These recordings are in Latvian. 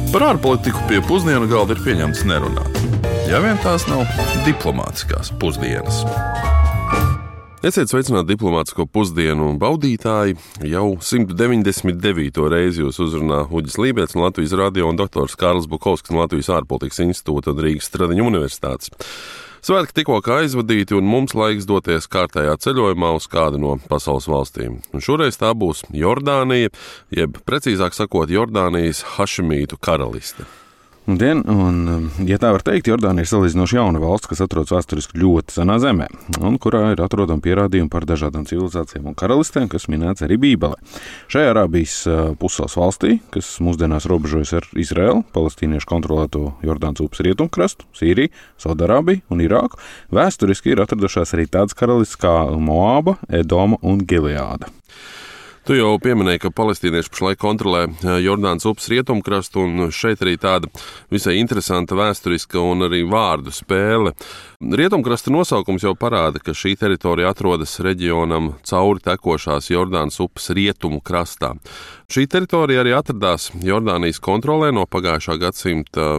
Par ārpolitiku pie pusdienu galda ir pieņemts nerunāt. Ja vien tās nav diplomātiskās pusdienas. Esiet sveicināti diplomātisko pusdienu baudītāji. Jau 199. reizi jūs uzrunā Uģis Lībets no Latvijas radio un doktors Kārlis Bukovskis no Latvijas ārpolitikas institūta un Rīgas Stradiņu universitātes. Svētki tikko kā aizvadīti, un mums laiks doties kārtējā ceļojumā uz kādu no pasaules valstīm. Un šoreiz tā būs Jordānija, jeb precīzāk sakot, Jordānijas Hašemītu karaliste. Dien, un, ja tā var teikt, Jordānija ir salīdzinoši jauna valsts, kas atrodas vēsturiski ļoti senā zemē, un kurā ir atrodami pierādījumi par dažādām civilizācijām un karalistēm, kas minēts arī Bībelē. Šajā Arābijas pussalas valstī, kas mūsdienās robežojas ar Izraelu, palestīniešu kontrolēto Jordānas upes rietumkrastu, Sīriju, Saudarābiju un Irāku, vēsturiski ir atradušās arī tādas karalistes kā Moāba, Edoma un Gileāda. Tu jau pieminēji, ka palestīnieši pašlaik kontrolē Jordānas upes rietumkrastu, un šeit arī tāda visai interesanta vēsturiska un arī vārdu spēle. Rietumkrasta nosaukums jau parāda, ka šī teritorija atrodas reģionam cauri tekošās Jordānas upes rietumu krastā. Šī teritorija arī atradās Jordānijas kontrolē no pagājušā gadsimta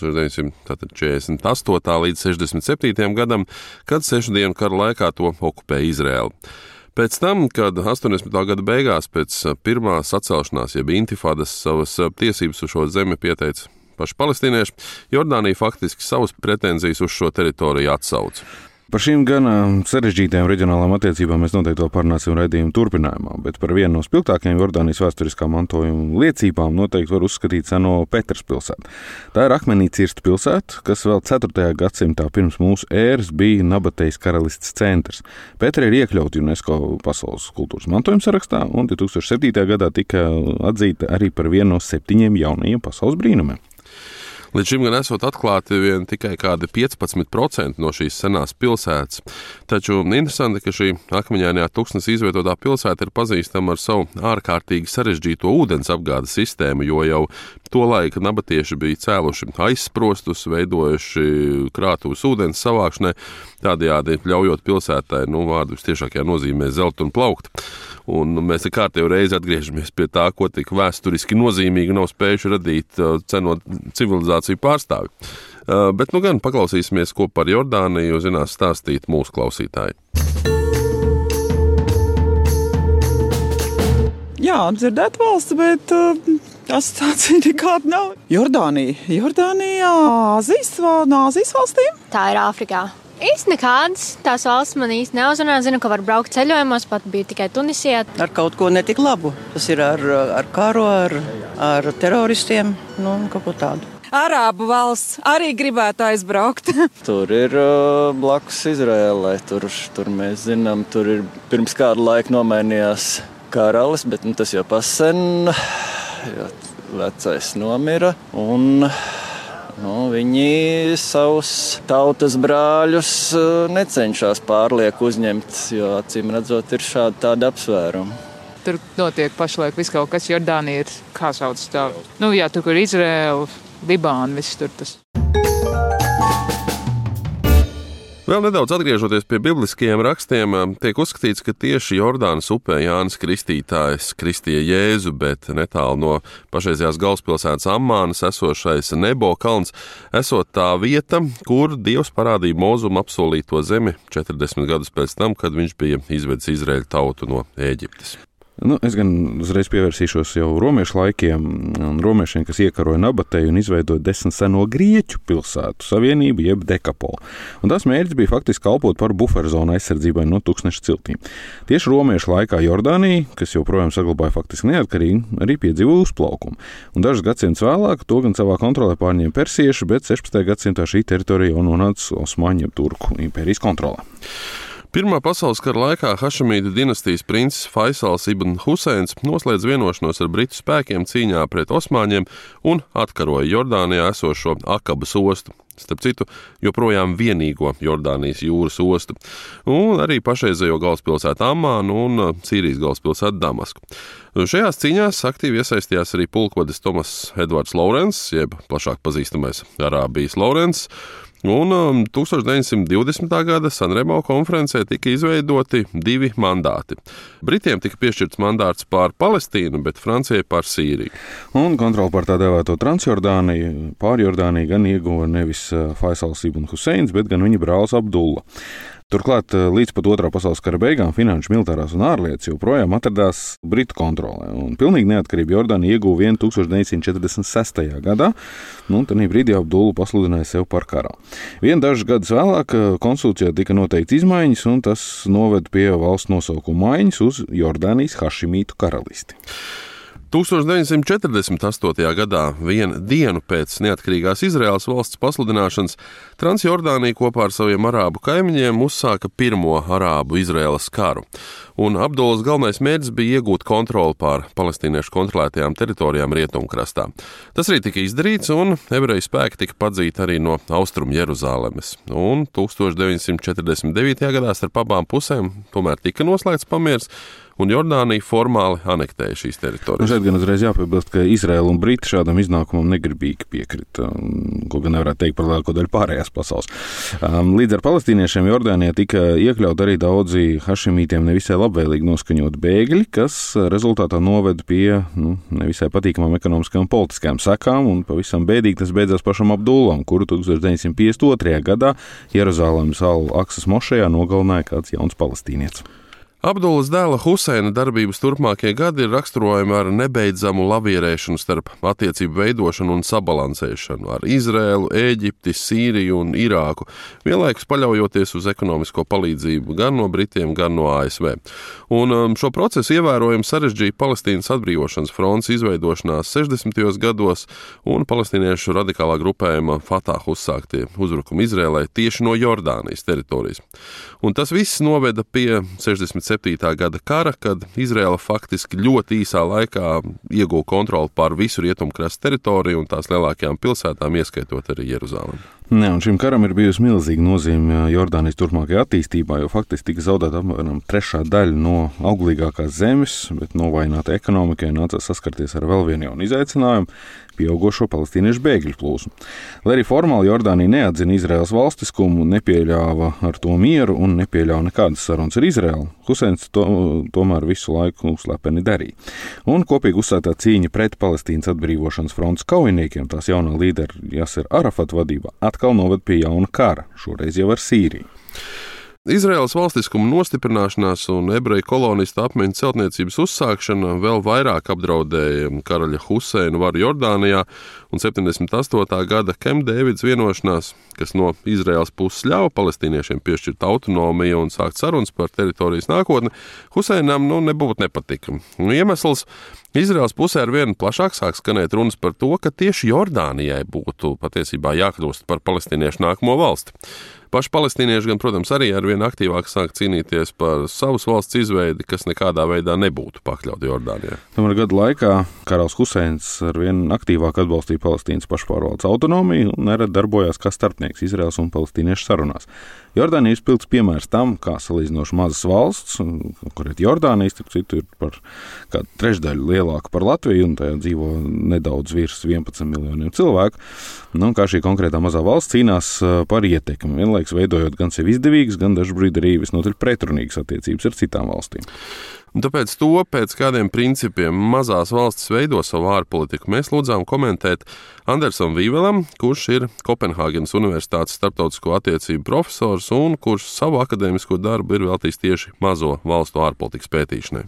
1948. līdz 67. gadam, kad 6 dienu kara laikā to okupēja Izraela. Pēc tam, kad 80. gada beigās pēc pirmā sacelšanās, jeb intifadas, savas tiesības uz šo zemi pieteica paši palestīnieši, Jordānija faktiski savas pretenzijas uz šo teritoriju atsauca. Par šīm gan sarežģītajām reģionālām attiecībām mēs noteikti vēl parunāsim raidījuma turpinājumā, bet par vienu no spilgtākajām Jordānijas vēsturiskā mantojuma liecībām noteikti var uzskatīt seno Petras pilsētu. Tā ir akmenī cirsta pilsēta, kas vēl 4. gadsimtā pirms mūsu ēras bija Nabatejas karalistes centrs. Petra ir iekļauta UNESCO pasaules kultūras mantojuma sarakstā, un 2007. gadā tika atzīta arī par vienu no 7 jaunajiem pasaules brīnumiem. Līdz šim gan esot atklāti vien tikai kādi 15% no šīs senās pilsētas. Taču interesanti, ka šī akmeņainajā tuksnesī izvietotā pilsēta ir pazīstama ar savu ārkārtīgi sarežģīto ūdens apgādes sistēmu, jo jau to laika nabatieši bija cēluši aizsprostus, veidojuši krātuves ūdens savākšanai, tādējādi ļaujot pilsētai, vārdu vistiešākajā nozīmē zelt un plaukt. Un mēs kārtējo reizi atgriežamies pie tā, ko tik vēsturiski nozīmīgi nav spējuši radīt ceno civilizāciju pārstāvi. Bet gan paklausīsimies, ko par Jordāniju zinās stāstīt mūsu klausītāji. Jā, dzirdēt valsts, bet asociācija nekāda nav. Jordānija, no Āzijas valstīm? Tā ir Āfrikā. Īsti nekādas. Tās valsts man īsti neuzrunā. Zinu, ka var braukt ceļojumos, pat bija tikai Tunisijā. Ar kaut ko netik labu. Tas ir ar karu, ar teroristiem, kaut ko tādu. Arābu valsts arī gribētu aizbraukt. Tur ir blakus Izraēlai. Tur mēs zinām, tur ir pirms kādu laiku nomainījās karalis, bet tas jau pasen, jo vecais nomira un... viņi savus tautas brāļus necenšas pārlieku uzņemt, jo acīm redzot ir šādi tādi apsvērumi. Tur notiek pašlaik viss kaut kas. Jordānija ir, kā sauc tā? Tur, kur Izraēla, Libāna, viss tur tas. Vēl nedaudz atgriežoties pie bibliskajiem rakstiem, tiek uzskatīts, ka tieši Jordānas upē Jānis Kristītājs kristīja Jēzu, bet netālu no pašreizējās galvaspilsētas Ammānas esošais Nebo kalns esot tā vieta, kur Dievs parādīja Mozum apsolīto zemi 40 gadus pēc tam, kad viņš bija izvedis Izraēļu tautu no Ēģiptes. Es gan uzreiz pievērsīšos jau romiešu laikiem un romiešiem, kas iekaroja Nabateju un izveidoja 10 seno grieķu pilsētu savienību, jeb dekapolu. Un tās mērķis bija faktiski kalpot par buferzonu aizsardzībai no tūkstneša ciltīm. Tieši romiešu laikā Jordānija, kas joprojām saglabāja faktiski neatkarīgi, arī piedzīvoja uzplaukumu. Un dažus gadsimtus vēlāk to gan savā kontrolē pārņēma persieši, bet 16. gadsimtā šī teritorija jau nonāca Osmaņu turku impērijas kontrolē. Pirmā pasaules kara laikā Hašemīdu dinastijas princis Faisals ibn Huseins noslēdz vienošanos ar britu spēkiem cīņā pret osmaņiem un atkaroja Jordānijā esošo Akabas ostu. Starp citu, joprojām vienīgo Jordānijas jūras ostu, un arī pašreizējo galvaspilsētu Ammānu un Sīrijas galvaspilsētu Damasku. Šajās cīņās aktīvi iesaistījās arī pulkvedis Tomas Edvards Lorens, jeb plašāk pazīstamais Arābijas Lorens, Un 1920. gada Sanremo konferencē tika izveidoti 2 mandāti. Britiem tika piešķirts mandāts pār Palestīnu, bet Francijai pār Sīriju. Un kontroli pār tā dēvēto Transjordāniju, pār Jordāniju gan ieguva nevis Faisals ibn Huseins, bet gan viņa brālis Abdulla. Turklāt līdz pat Otrā pasaules kara beigām finanšu, militārās un ārlietas joprojām atradās Britu kontrolē. Un pilnīgi neatkarību Jordānija ieguva 1946. gadā, un tad brīdī Abdullu pasludināja sev par karali. Dažus gadus vēlāk konstitūcijā tika noteikts izmaiņas, un tas noved pie valsts nosaukuma maiņas uz Jordānijas Hašimītu karalisti. 1948. gadā, 1 dienu pēc neatkarīgās Izraēlas valsts pasludināšanas, Transjordānija kopā ar saviem arābu kaimiņiem uzsāka pirmo arābu-Izraēlas karu. Un Abdullas galvenais mērķis bija iegūt kontroli pār palestīniešu kontrolētajām teritorijām Rietumkrastā. Tas arī tika izdarīts, un ebreju spēki tika padzīti arī no Austrumu Jeruzālemes. Un 1949. gadā starp abām pusēm tomēr tika noslēgts pamiers, un Jordānija formāli anektēja šīs teritorijas. Šeit gan uzreiz jāpiebilst, ka Izraēla un Briti šādam iznākumam negribīgi piekrita, ko gan nevarētu teikt par lielāko daļu pārējās pasaules. Līdz ar palestīniešiem Jordānijā tika iekļaut arī daudzi hašimītiem nevisai labvēlīgi noskaņot bēgļi, kas rezultātā noved pie nevisai patīkamām ekonomiskām un politiskām sekām, un pavisam bēdīgi tas beidzās pašam Abdullam, kuru 1952. gadā Jeruzālemes Al-Aksas mošejā nogalināja kāds jauns palestīnietis. Abdullas dēla Huseina darbības turpmākie gadi ir raksturojami ar nebeidzamu lavierēšanu starp attiecību veidošanu un sabalansēšanu ar Izraēlu, Ēģipti, Sīriju un Irāku, vienlaikus paļaujoties uz ekonomisko palīdzību gan no Britiem, gan no ASV. Un šo procesu ievērojami sarežģīja Palestīnas atbrīvošanas fronts izveidošanās 60. gados un palestīniešu radikālā grupējuma Fatah uzsāktie uzbrukumi Izraēlai tieši no Jordānijas teritorijas. Un tas viss noveda pie 67. gada kara, kad Izraēla faktiski ļoti īsā laikā ieguva kontroli pār visu Rietumkrasta teritoriju un tās lielākajām pilsētām, ieskaitot arī Jeruzālemi. Un šim karam ir bijusi milzīga nozīme Jordānijas turpmākajā attīstībā, jo faktiski tika zaudēta apmēram 1/3 daļa no auglīgākās zemes, bet novājināta ekonomikai nācās saskarties ar vēl vienu jaunu izaicinājumu – pieaugošo palestīniešu bēgļu plūsmu. Lai arī formāli Jordānija neatzina Izraēlas valstiskumu, nepieļāva ar to mieru un nepieļāva nekādas sarunas ar Izraēlu, Huseins tomēr visu laiku slepeni darīja. Un kopīgi uzsāktā cīņa pret Palestīnas atbrīvošanas frontes kaujiniekiem, tās jaunā līdera Jasera Arafata vadībā, atkal noved pie jauna kara, šoreiz jau ar Sīriju. Izraēlas valstiskuma nostiprināšanās un ebreju kolonistu apmetņu celtniecības uzsākšana vēl vairāk apdraudēja karaļa Huseina varu Jordānijā, un 78. gada Camp Davids vienošanās, kas no Izraēlas puses ļauj palestīniešiem piešķirt autonomiju un sākt sarunas par teritorijas nākotni, Huseinam nebūtu nepatika. Iemesls – Izraēlas pusē ar vienu plašāk sāk skanēt runas par to, ka tieši Jordānijai būtu patiesībā jākļūst par palestīniešu nākamo valsti. Paši palestīnieši gan, protams, arī ar vien aktīvāk sāk cīnīties par savas valsts izveidi, kas nekādā veidā nebūtu pakļauta Jordānijai. Tomēr gadu laikā karalis Huseins ar vien aktīvāk atbalstīja Palestīnas pašpārvaldes autonomiju un nerad darbojās kā starpnieks Izraēlas un palestīniešu sarunās. Jordānija ir spilgts piemērs tam, kā salīdzinoši mazas valsts, kurēt Jordānijas, starp citu, ir par kādu 1/3 lielāka par Latviju, un tajā dzīvo nedaudz virs 11 miljoniem cilvēku. Kā šī konkrētā mazā valsts cīnās par ietekmi, vienlaiks veidojot gan sev izdevīgas, gan dažbrīd arī visnotaļ pretrunīgas attiecības ar citām valstīm. Un tāpēc to, pēc kādiem principiem mazās valstis veido savu ārpolitiku, mēs lūdzām komentēt Andersam Vīvelam, kurš ir Kopenhāgenas Universitātes starptautisko attiecību profesors un kurš savu akadēmisko darbu ir veltījis tieši mazo valstu ārpolitikas pētīšanai.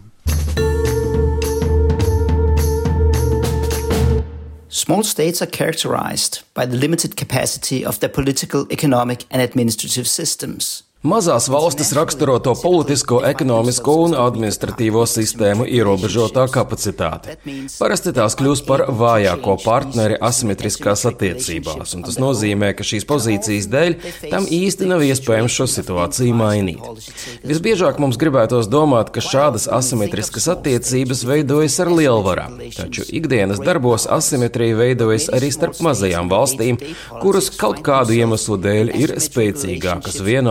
Small states are characterized by the limited capacity of their political, economic and administrative systems. Mazās valstis raksturo to politisko, ekonomisko un administratīvo sistēmu ierobežotā kapacitāte. Parasti tās kļūst par vājāko partneri asimetriskās attiecībās, un tas nozīmē, ka šīs pozīcijas dēļ tam īsti nav iespējams šo situāciju mainīt. Visbiežāk mums gribētos domāt, ka šādas asimetriskas attiecības veidojas ar lielvarām, taču ikdienas darbos asimetrija veidojas arī starp mazajām valstīm, kuras kaut kādu iemeslu dēļ ir spēcīgākas vienā vai otrā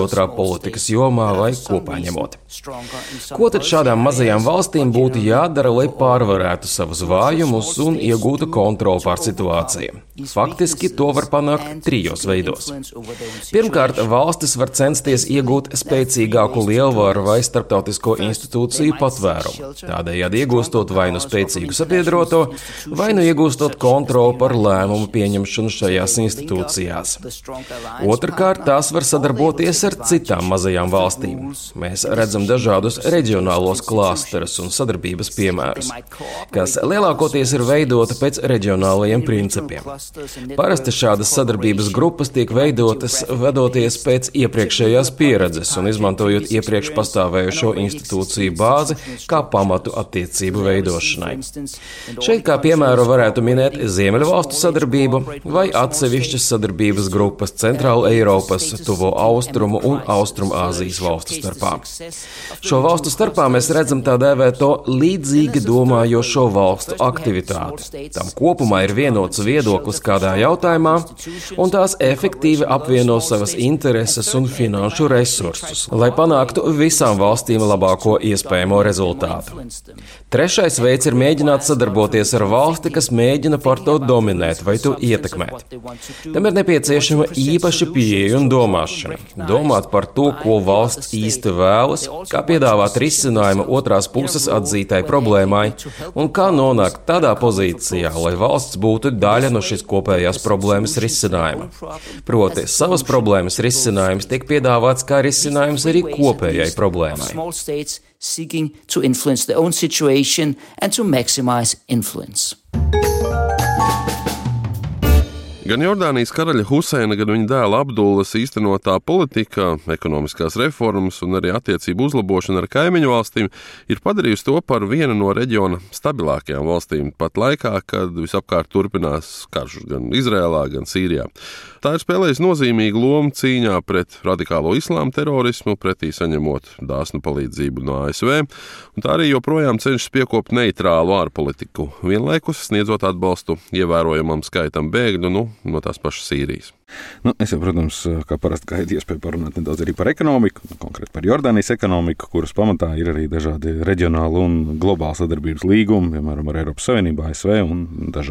otrā politikas jomā vai kopā ņemot. Ko tad šādām mazajām valstīm būtu jādara, lai pārvarētu savus vājumus un iegūtu kontroli pār situāciju? Faktiski to var panākt 3 veidos. Pirmkārt, valstis var censties iegūt spēcīgāku lielvaru vai starptautisko institūciju patvērumu, tādējādi iegūstot vai nu spēcīgu sabiedroto, vai nu iegūstot kontroli par lēmumu pieņemšanu šajās institūcijās. Otrkārt, tās var sadarboties ar citām mazajām valstīm. Mēs redzam dažādus reģionālos klasterus un sadarbības piemērus, kas lielākoties ir veidota pēc reģionālajiem principiem. Parasti šādas sadarbības grupas tiek veidotas vadoties pēc iepriekšējās pieredzes un izmantojot iepriekš pastāvējušo institūciju bāzi kā pamatu attiecību veidošanai. Šeit kā piemēru varētu minēt Ziemeļvalstu sadarbību vai atsevišķas sadarbības grupas Centrāla Eiropas, Tuvo Austrumu un Austrumāzijas valstu starpā. Šo valstu starpā mēs redzam tā dēvēto līdzīgi domājošo valstu aktivitāti. Tam kopumā ir vienots viedoklis kādā jautājumā, un tās efektīvi apvieno savas intereses un finanšu resursus, lai panāktu visām valstīm labāko iespējamo rezultātu. Trešais veids ir mēģināt sadarboties ar valsti, kas mēģina par to dominēt vai to ietekmēt. Tam ir nepieciešama īpaša pieeja un domāšana. Domāt par to, ko valsts īsti vēlas, kā piedāvāt risinājumu otrās puses atzītai problēmai un kā nonākt tādā pozīcijā, lai valsts būtu daļa no šīs kopējās problēmas risinājuma. Proti, savas problēmas risinājums tiek piedāvāts kā risinājums arī kopējai problēmai. Seeking to influence their own situation and to maximize influence. Gan Jordānijas karaļa Huseina, gan viņa dēla Abdullas īstenotā politika, ekonomiskās reformas un arī attiecību uzlabošana ar kaimiņu valstīm ir padarījusi to par vienu no reģiona stabilākajām valstīm, pat laikā, kad visapkārt turpinās karš gan Izrēlā, gan Sīrijā. Tā ir spēlējusi nozīmīgu lomu cīņā pret radikālo islāma terorismu, pretī saņemot dāsnu palīdzību no ASV, un tā arī joprojām cenšas piekopt neitrālu ārpolitiku, vienlaikus sniedzot atbalstu ievērojamam skaitam bēgļu, no tās pašas Sīrijas. Es jau, protams, kā parasti gaidu iespēju parunāt nedaudz arī par ekonomiku, konkrēti par Jordānijas ekonomiku, kuras pamatā ir arī dažādi reģionāli un globāli sadarbības līgumi, piemēram, ar Eiropas Savienību, ASV un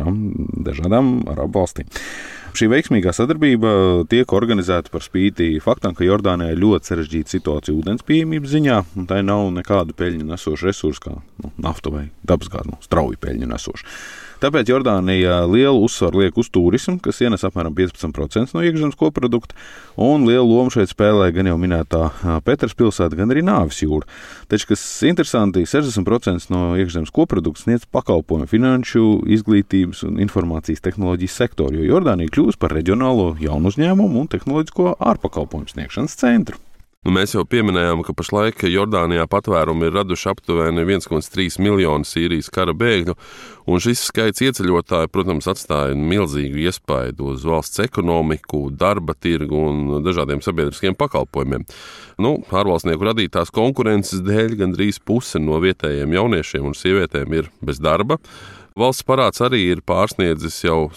dažādām arabu valstīm. Šī veiksmīgā sadarbība tiek organizēta par spīti faktam, ka Jordānijā ir ļoti sarežģīta situācija ūdens pieejamības ziņā, un tai nav nekādu peļņu nesošu resursu, kā nafta vai dabasgāze, strauji peļņu nesošu. Tāpēc Jordānija lielu uzsvaru liek uz turismu, kas ienes apmēram 15% no iekšzemes koprodukta, un lielu lomu šeit spēlē gan jau minētā Petras pilsēta, gan arī Nāvis jūra. Taču, kas interesanti, 60% no iekšzemes koprodukta sniedz pakalpojumu finanšu, izglītības un informācijas tehnoloģijas sektoru, jo Jordānija kļūst par reģionālo jaunu uzņēmumu un tehnoloģisko ārpakalpojumu sniegšanas centru. Mēs jau pieminējām, ka pašlaik Jordānijā patvērumu ir raduši aptuveni 1,3 miljonu Sīrijas kara bēgļu, un šis skaits ieceļotāju, protams, atstāja milzīgu iespaidu uz valsts ekonomiku, darba tirgu un dažādiem sabiedriskiem pakalpojumiem. Ārvalstnieku radītās konkurences dēļ gandrīz puse no vietējiem jauniešiem un sievietēm ir bez darba. Valsts parāds arī ir pārsniedzis jau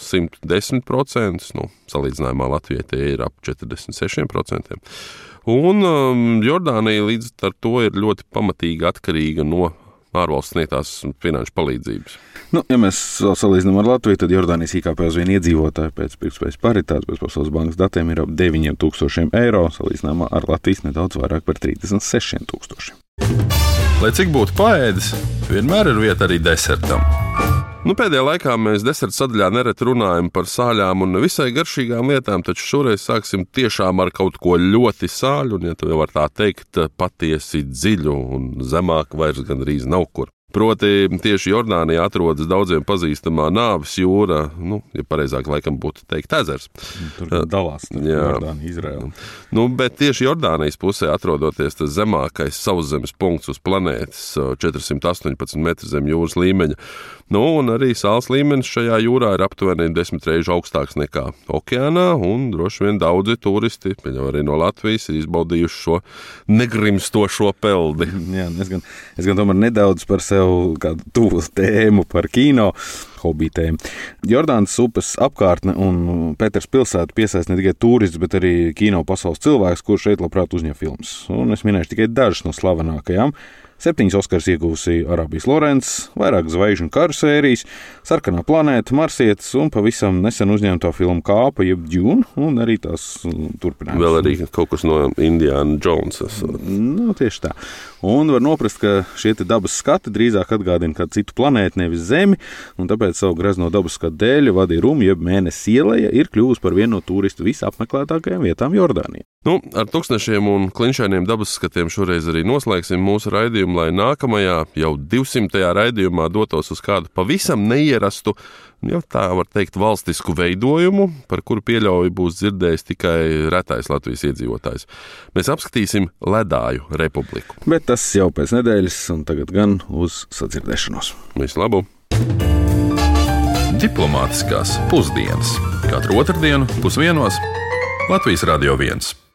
110%, salīdzinājumā Latvijai tie ir ap 46%. Un Jordānija līdz ar to ir ļoti pamatīgi atkarīga no ārvalsts sniegtās finanšu palīdzības. Ja mēs salīdzinām ar Latviju, tad Jordānijas IKP uz vienu iedzīvotāju pēc pirktspējas paritātes, pēc Pasaules bankas datiem ir ap 9,000 eiro, salīdzinājumā ar Latvijas nedaudz vairāk par 36,000. Lai cik būtu paēdis, vienmēr ir vieta arī desertam. Pēdējā laikā mēs deserta sadaļā nereti runājam par sāļām un visai garšīgām lietām, taču šoreiz sāksim tiešām ar kaut ko ļoti sāļu, un, ja tu var tā teikt, patiesi dziļu un zemāk vairs gandrīz nav kur. Proti, tieši Jordānijā atrodas daudziem pazīstamā Nāvis jūra, ja pareizāk laikam būtu teikt ezers. Tur dalās Jordānija, Izraela. Bet tieši Jordānijas pusē atrodoties tas zemākais sauszemes punkts uz planētas, 418 metri zem jūras līmeņa. Un arī sāls līmenis šajā jūrā ir aptuveni 10 reižu augstāks nekā okeānā, un droši vien daudzi turisti, arī no Latvijas, ir izbaudījuši šo negrimstošo peldi. Jā, es gan tomēr nedaudz par sev kādu tuvu tēmu par kino. hobiju tēma. Jordānas upes apkārtne un Pēters pilsētu piesaista ne tikai turists, bet arī kino pasaules cilvēks, kurš šeit labprāt uzņem filmas. Un es minēšu tikai dažas no slavenākajām. 7 Oskars iegūsi Arābijas Lorents, vairāk zvaigžņu karu sērijas, Sarkanā planēta, Marsietis un pavisam nesen uzņemto filmu Kāpa, jeb Dune, un arī tās turpinājums. Vēl arī kaut kas no Indiana Jonesas. Nu, tieši tā. Un var noprast, ka šie dabas skati drīzāk atgādina kādu citu planētu, nevis Zemi, un tāpēc savu grezno dabas skatu dēļ Vadi Rum, jeb Mēnesis ieleja, ir kļuvusi par vienu no turistu visapmeklētākajām vietām Jordānijā. Ar tūkstošiem un klinšainiem dabas skatiem šoreiz arī noslēgsim mūsu raidījumu, lai nākamajā, jau 200. raidījumā dotos uz kādu pavisam neierastu, jau tā var teikt, valstisku veidojumu, par kuru pieļauju būs dzirdējis tikai retais Latvijas iedzīvotājs. Mēs apskatīsim Ledāju republiku. Bet tas jau pēc nedēļas, un tagad gan uz sadzirdēšanos. Visu labu! Diplomātiskās pusdienas. Katru otrdienu 12:00 Latvijas Radio 1.